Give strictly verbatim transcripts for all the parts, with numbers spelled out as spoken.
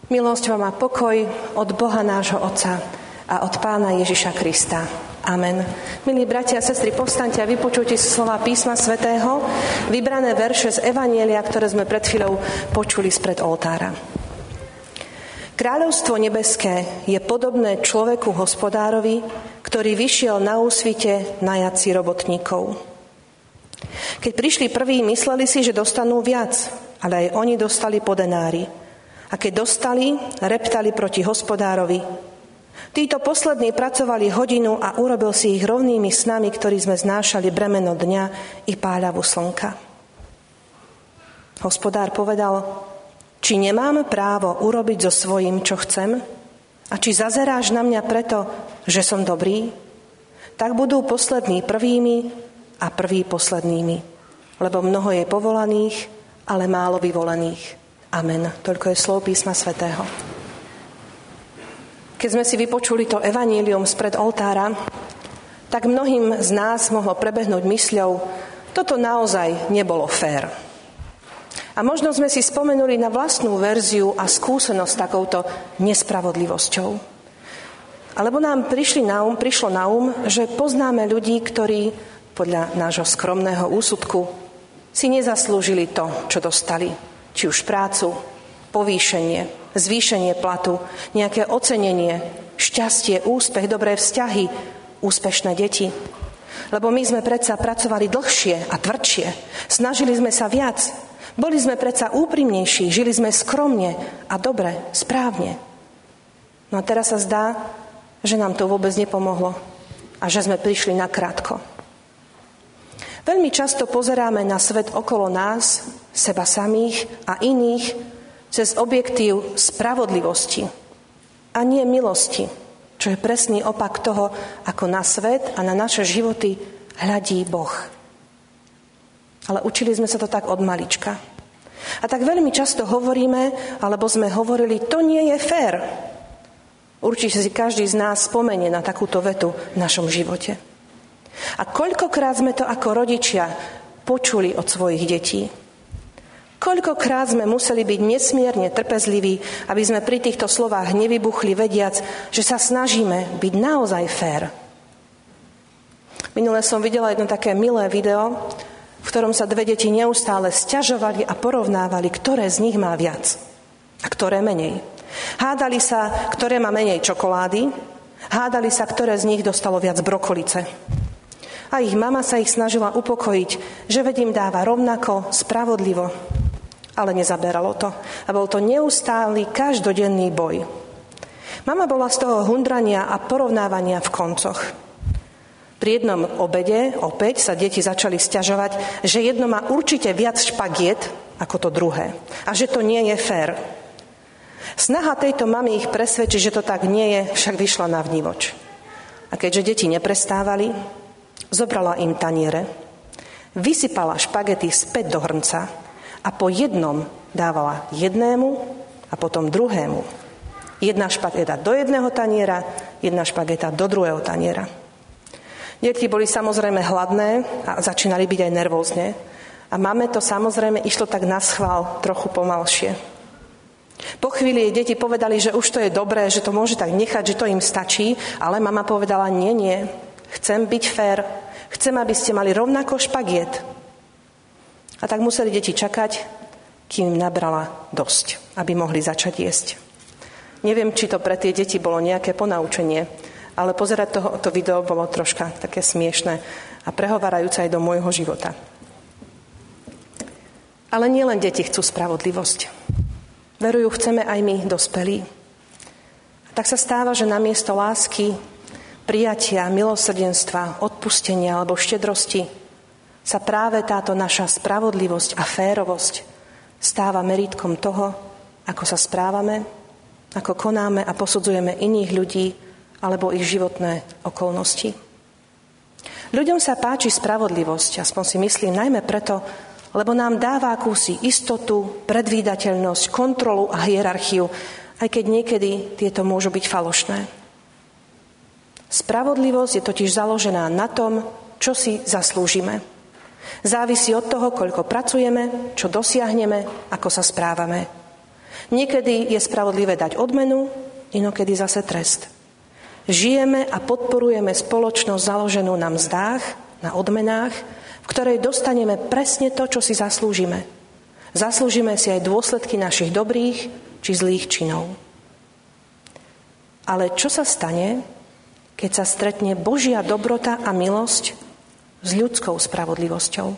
Milosť vám a pokoj od Boha nášho Otca a od Pána Ježiša Krista. Amen. Milí bratia a sestry, povstaňte a vypočujte si slova písma svätého, vybrané verše z Evanjelia, ktoré sme pred chvíľou počuli spred oltára. Kráľovstvo nebeské je podobné človeku hospodárovi, ktorý vyšiel na úsvite najať si robotníkov. Keď prišli prví, mysleli si, že dostanú viac, ale aj oni dostali po denári. A keď dostali, reptali proti hospodárovi. Títo poslední pracovali hodinu a urobil si ich rovnými s nami, ktorí sme znášali bremeno dňa i páľavu slnka. Hospodár povedal: či nemám právo urobiť so svojím, čo chcem? A či zazeráš na mňa preto, že som dobrý? Tak budú poslední prvými a prví poslednými. Lebo mnoho je povolaných, ale málo vyvolených. Amen. Toľko je slov písma svätého. Keď sme si vypočuli to evanílium spred oltára, tak mnohým z nás mohlo prebehnúť mysľou: toto naozaj nebolo fér. A možno sme si spomenuli na vlastnú verziu a skúsenosť s takouto nespravodlivosťou. Alebo nám prišli na um, prišlo na um, že poznáme ľudí, ktorí podľa nášho skromného úsudku si nezaslúžili to, čo dostali. Či už prácu, povýšenie, zvýšenie platu, nejaké ocenenie, šťastie, úspech, dobré vzťahy, úspešné deti. Lebo my sme predsa pracovali dlhšie a tvrdšie, snažili sme sa viac, boli sme predsa úprimnejší, žili sme skromne a dobre, správne. No a teraz sa zdá, že nám to vôbec nepomohlo a že sme prišli nakrátko. Veľmi často pozeráme na svet okolo nás, seba samých a iných, cez objektív spravodlivosti a nie milosti, čo je presný opak toho, ako na svet a na naše životy hľadí Boh. Ale učili sme sa to tak od malička. A tak veľmi často hovoríme, alebo sme hovorili: to nie je fér. Určite si každý z nás spomenie na takúto vetu v našom živote. A koľkokrát sme to ako rodičia počuli od svojich detí. Koľkokrát sme museli byť nesmierne trpezliví, aby sme pri týchto slovách nevybuchli, vediac, že sa snažíme byť naozaj fér. Minule som videla jedno také milé video, v ktorom sa dve deti neustále sťažovali a porovnávali, ktoré z nich má viac a ktoré menej. Hádali sa, ktoré má menej čokolády, hádali sa, ktoré z nich dostalo viac brokolice. A ich mama sa ich snažila upokojiť, že veď im dáva rovnako, spravodlivo. Ale nezaberalo to. A bol to neustály, každodenný boj. Mama bola z toho hundrania a porovnávania v koncoch. Pri jednom obede opäť sa deti začali sťažovať, že jedno má určite viac špagiet ako to druhé. A že to nie je fér. Snaha tejto mamy ich presvedčiť, že to tak nie je, však vyšla na vnívoč. A keďže deti neprestávali, zobrala im taniere, vysypala špagety späť do hrnca a po jednom dávala jednému a potom druhému. Jedna špageta do jedného taniera, jedna špageta do druhého taniera. Deti boli samozrejme hladné a začínali byť aj nervózne. A máme to samozrejme išlo tak na schvál, trochu pomalšie. Po chvíli jej deti povedali, že už to je dobré, že to môže tak nechať, že to im stačí, ale mama povedala: nie, nie, chcem byť fér, chcem, aby ste mali rovnako špagiet. A tak museli deti čakať, kým im nabrala dosť, aby mohli začať jesť. Neviem, či to pre tie deti bolo nejaké ponaučenie, ale pozerať toho, to video bolo troška také smiešné a prehovárajúce aj do môjho života. Ale nielen deti chcú spravodlivosť. Verujú chceme aj my, dospelí. A tak sa stáva, že namiesto lásky, prijatia, milosrdenstva, odpustenia alebo štedrosti sa práve táto naša spravodlivosť a férovosť stáva merítkom toho, ako sa správame, ako konáme a posudzujeme iných ľudí alebo ich životné okolnosti. Ľuďom sa páči spravodlivosť, aspoň si myslím, najmä preto, lebo nám dáva akúsi istotu, predvídateľnosť, kontrolu a hierarchiu, aj keď niekedy tieto môžu byť falošné. Spravodlivosť je totiž založená na tom, čo si zaslúžime. Závisí od toho, koľko pracujeme, čo dosiahneme, ako sa správame. Niekedy je spravodlivé dať odmenu, inokedy zase trest. Žijeme a podporujeme spoločnosť založenú na mzdách, na odmenách, v ktorej dostaneme presne to, čo si zaslúžime. Zaslúžime si aj dôsledky našich dobrých či zlých činov. Ale čo sa stane, keď sa stretne Božia dobrota a milosť s ľudskou spravodlivosťou?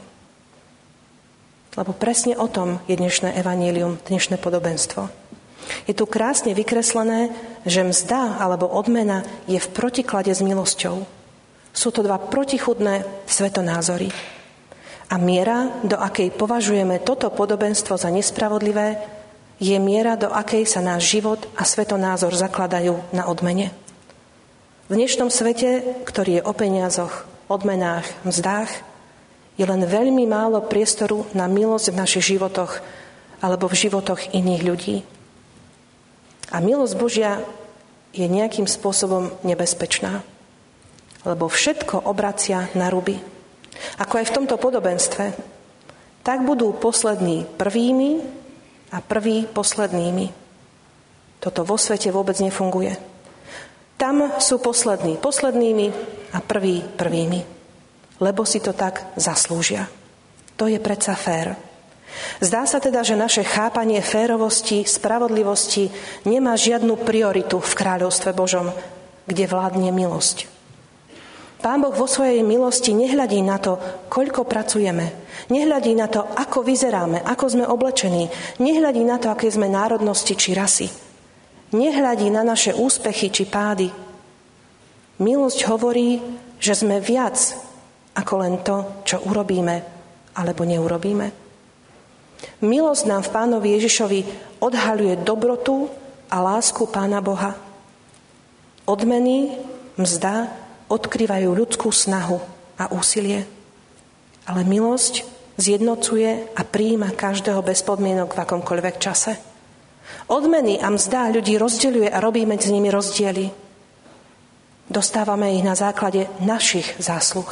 Lebo presne o tom je dnešné evanjelium, dnešné podobenstvo. Je tu krásne vykreslené, že mzda alebo odmena je v protiklade s milosťou. Sú to dva protichudné svetonázory. A miera, do akej považujeme toto podobenstvo za nespravodlivé, je miera, do akej sa náš život a svetonázor zakladajú na odmene. V dnešnom svete, ktorý je o peniazoch, odmenách, mzdách, je len veľmi málo priestoru na milosť v našich životoch alebo v životoch iných ľudí. A milosť Božia je nejakým spôsobom nebezpečná, lebo všetko obracia na ruby. Ako aj v tomto podobenstve, tak budú poslední prvými a prví poslednými. Toto vo svete vôbec nefunguje. Tam sú poslední poslednými a prví prvými, lebo si to tak zaslúžia. To je predsa fér. Zdá sa teda, že naše chápanie férovosti, spravodlivosti nemá žiadnu prioritu v kráľovstve Božom, kde vládne milosť. Pán Boh vo svojej milosti nehľadí na to, koľko pracujeme. Nehľadí na to, ako vyzeráme, ako sme oblečení. Nehľadí na to, aké sme národnosti či rasy. Nehľadí na naše úspechy či pády. Milosť hovorí, že sme viac ako len to, čo urobíme alebo neurobíme. Milosť nám v Pánovi Ježišovi odhaľuje dobrotu a lásku Pána Boha. Odmeny, mzda odkrývajú ľudskú snahu a úsilie. Ale milosť zjednocuje a prijíma každého bez podmienok v akomkoľvek čase. Odmeny a mzda ľudí rozdeľuje a robí medzi nimi rozdiely. Dostávame ich na základe našich zásluh.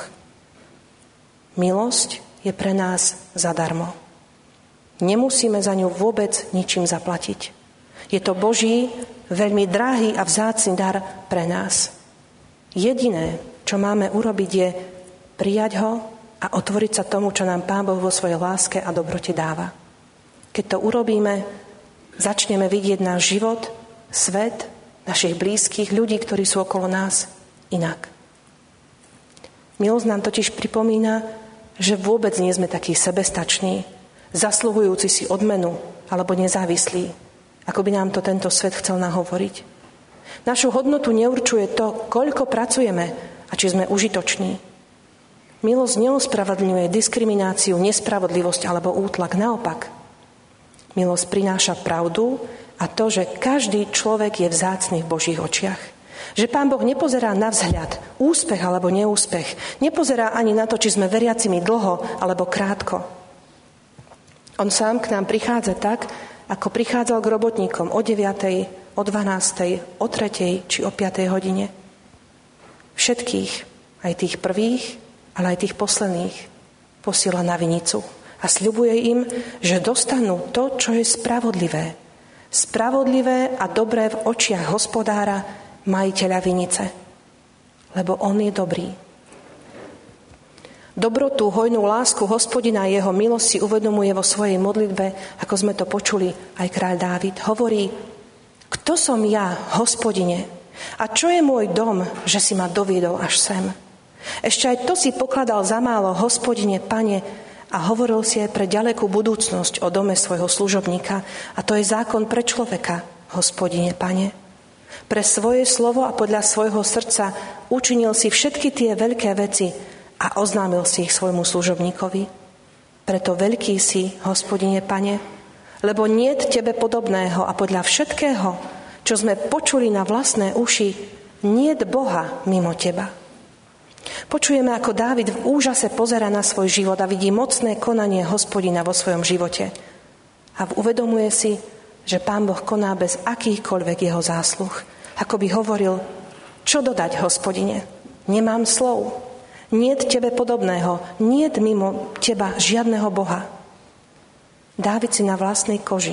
Milosť je pre nás zadarmo. Nemusíme za ňu vôbec ničím zaplatiť. Je to Boží, veľmi drahý a vzácny dar pre nás. Jediné, čo máme urobiť, je prijať ho a otvoriť sa tomu, čo nám Pán Boh vo svojej láske a dobrote dáva. Keď to urobíme, začneme vidieť náš život, svet, našich blízkych, ľudí, ktorí sú okolo nás, inak. Milosť nám totiž pripomína, že vôbec nie sme takí sebestační, zasluhujúci si odmenu alebo nezávislí, ako by nám to tento svet chcel nahovoriť. Našu hodnotu neurčuje to, koľko pracujeme a či sme užitoční. Milosť neospravedlňuje diskrimináciu, nespravodlivosť alebo útlak. Naopak, milosť prináša pravdu a to, že každý človek je vzácny v Božích očiach. Že Pán Boh nepozerá na vzhľad, úspech alebo neúspech. Nepozerá ani na to, či sme veriacimi dlho alebo krátko. On sám k nám prichádza tak, ako prichádzal k robotníkom o deviatej, o dvanástej, o tretej či o piatej hodine. Všetkých, aj tých prvých, ale aj tých posledných, posiela na vinicu a sľubuje im, že dostanú to, čo je spravodlivé. Spravodlivé a dobré v očiach hospodára, majiteľa vinice. Lebo on je dobrý. Dobrotu, hojnú lásku Hospodina a jeho milosť si uvedomuje vo svojej modlitbe, ako sme to počuli aj kráľ Dávid. Hovorí, kto som ja, Hospodine, a čo je môj dom, že si ma doviedol až sem? Ešte aj to si pokladal za málo, Hospodine, Pane, a hovoril si aj pre ďalekú budúcnosť o dome svojho služobníka, a to je zákon pre človeka, Hospodine, Pane. Pre svoje slovo a podľa svojho srdca učinil si všetky tie veľké veci a oznámil si ich svojmu služobníkovi. Preto veľký si, Hospodine, Pane, lebo niet tebe podobného a podľa všetkého, čo sme počuli na vlastné uši, niet Boha mimo teba. Počujeme, ako Dávid v úžase pozerá na svoj život a vidí mocné konanie Hospodina vo svojom živote. A uvedomuje si, že Pán Boh koná bez akýchkoľvek jeho zásluh. Ako by hovoril, čo dodať, Hospodine? Nemám slov. Niet tebe podobného, niet mimo teba žiadneho Boha. Dávid si na vlastnej koži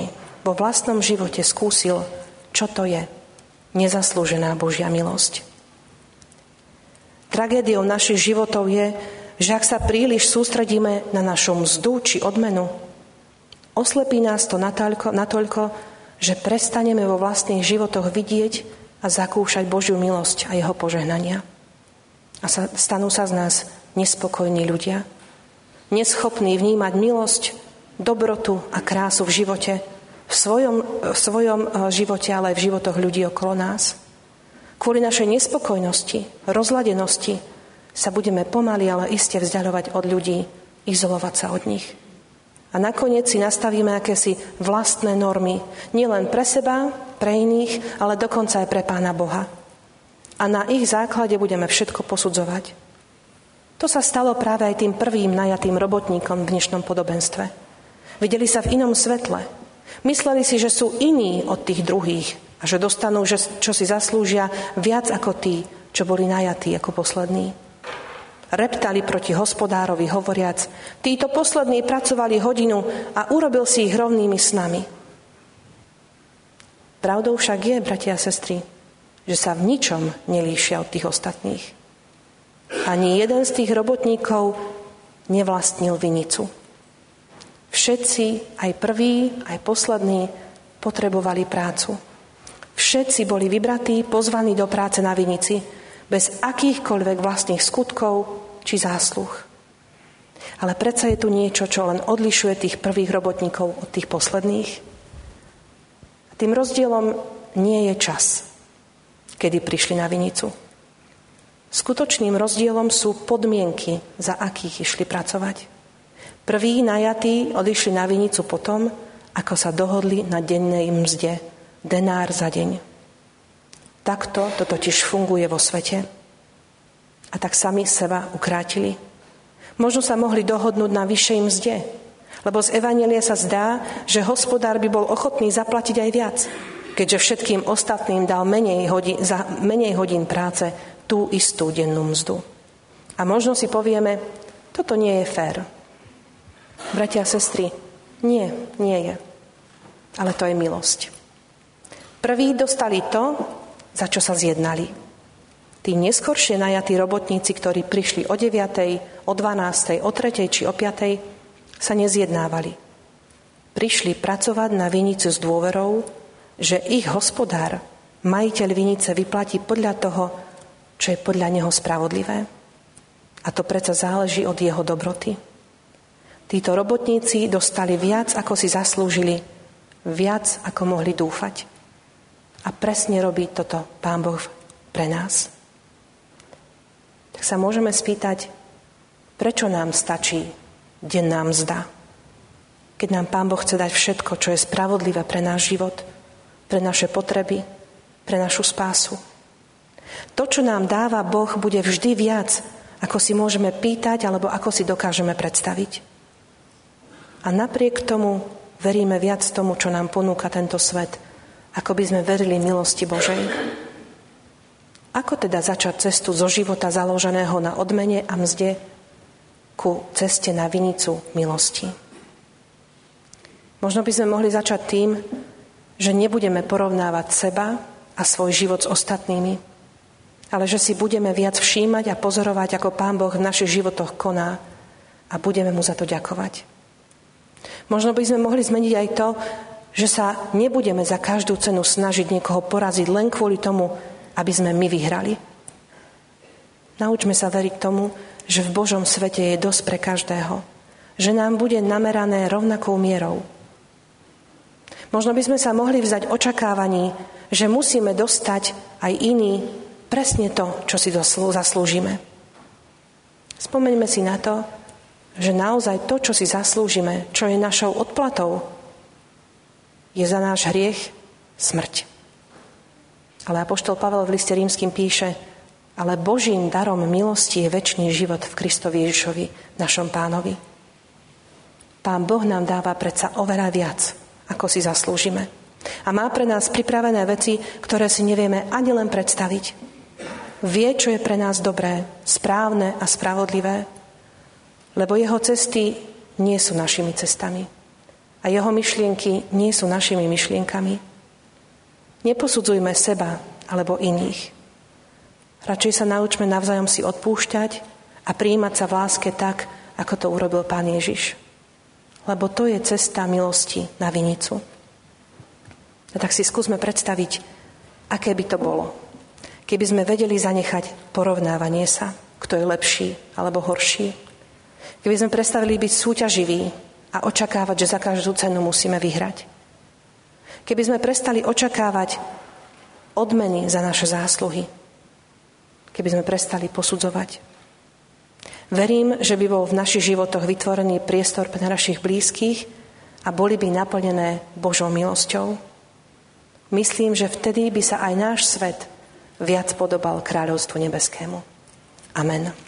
vo vlastnom živote skúsil, čo to je nezaslúžená Božia milosť. Tragédiou našich životov je, že ak sa príliš sústredíme na našu mzdu či odmenu, oslepí nás to natoľko, natoľko, že prestaneme vo vlastných životoch vidieť a zakúšať Božiu milosť a jeho požehnania. A sa, stanú sa z nás nespokojní ľudia, neschopní vnímať milosť, dobrotu a krásu v živote, v svojom, v svojom živote, ale aj v životoch ľudí okolo nás. Kvôli našej nespokojnosti, rozladenosti sa budeme pomaly, ale iste vzdiaľovať od ľudí, izolovať sa od nich. A nakoniec si nastavíme akési vlastné normy, nielen pre seba, pre iných, ale dokonca aj pre Pána Boha. A na ich základe budeme všetko posudzovať. To sa stalo práve aj tým prvým najatým robotníkom v dnešnom podobenstve. Videli sa v inom svetle. Mysleli si, že sú iní od tých druhých a že dostanú, že, čo si zaslúžia viac ako tí, čo boli najatí ako poslední. Reptali proti hospodárovi, hovoriac, títo poslední pracovali hodinu a urobil si ich rovnými s nami. Pravdou však je, bratia a sestry, že sa v ničom nelíšia od tých ostatných. Ani jeden z tých robotníkov nevlastnil vinicu. Všetci, aj prví, aj poslední, potrebovali prácu. Všetci boli vybratí, pozvaní do práce na vinici, bez akýchkoľvek vlastných skutkov či zásluh. Ale predsa je tu niečo, čo len odlišuje tých prvých robotníkov od tých posledných. A tým rozdielom nie je čas, kedy prišli na vinicu. Skutočným rozdielom sú podmienky, za akých išli pracovať. Prví najatí odišli na vinicu potom, ako sa dohodli na dennej mzde, denár za deň. Takto to totiž funguje vo svete. A tak sami seba ukrátili. Možno sa mohli dohodnúť na vyššej mzde, lebo z evanjelia sa zdá, že hospodár by bol ochotný zaplatiť aj viac, keďže všetkým ostatným dal menej hodín, za menej hodín práce tú istú dennú mzdu. A možno si povieme, toto nie je fér. Bratia a sestry, nie, nie je. Ale to je milosť. Prví dostali to, za čo sa zjednali. Tí neskoršie najatí robotníci, ktorí prišli o deviatej, o dvanástej, o tretej či o piatej, sa nezjednávali. Prišli pracovať na vinicu s dôverou, že ich hospodár, majiteľ vinice, vyplatí podľa toho, čo je podľa neho spravodlivé. A to predsa záleží od jeho dobroty. Títo robotníci dostali viac, ako si zaslúžili, viac, ako mohli dúfať. A presne robí toto Pán Boh pre nás. Tak sa môžeme spýtať, prečo nám stačí denná mzda, keď nám Pán Boh chce dať všetko, čo je spravodlivé pre náš život, pre naše potreby, pre našu spásu. To, čo nám dáva Boh, bude vždy viac, ako si môžeme pýtať alebo ako si dokážeme predstaviť. A napriek tomu veríme viac tomu, čo nám ponúka tento svet, ako by sme verili milosti Božej. Ako teda začať cestu zo života založeného na odmene a mzde ku ceste na vinicu milosti? Možno by sme mohli začať tým, že nebudeme porovnávať seba a svoj život s ostatnými, ale že si budeme viac všímať a pozorovať, ako Pán Boh v našich životoch koná a budeme mu za to ďakovať. Možno by sme mohli zmeniť aj to, že sa nebudeme za každú cenu snažiť niekoho poraziť len kvôli tomu, aby sme my vyhrali. Naučme sa veriť tomu, že v Božom svete je dosť pre každého, že nám bude namerané rovnakou mierou. Možno by sme sa mohli vzdať očakávaní, že musíme dostať aj iní presne to, čo si zaslúžime. Spomeňme si na to, že naozaj to, čo si zaslúžime, čo je našou odplatou, je za náš hriech smrť. Ale apoštol Pavel v liste Rímskym píše, ale Božím darom milosti je večný život v Kristovi Ježišovi, našom Pánovi. Pán Boh nám dáva predsa oveľa viac, ako si zaslúžime. A má pre nás pripravené veci, ktoré si nevieme ani len predstaviť. Vie, čo je pre nás dobré, správne a spravodlivé, lebo jeho cesty nie sú našimi cestami. a jeho myšlienky nie sú našimi myšlienkami. Neposudzujme seba alebo iných. Radšej sa naučme navzájom si odpúšťať a prijímať sa v láske tak, ako to urobil Pán Ježiš. Lebo to je cesta milosti na vinicu. A tak si skúsme predstaviť, aké by to bolo, keby sme vedeli zanechať porovnávanie sa, kto je lepší alebo horší. Keby sme prestali byť súťaživí a očakávať, že za každú cenu musíme vyhrať. Keby sme prestali očakávať odmeny za naše zásluhy. Keby sme prestali posudzovať. Verím, že by bol v našich životoch vytvorený priestor pre našich blízkych a boli by naplnené Božou milosťou. Myslím, že vtedy by sa aj náš svet viac podobal kráľovstvu nebeskému. Amen.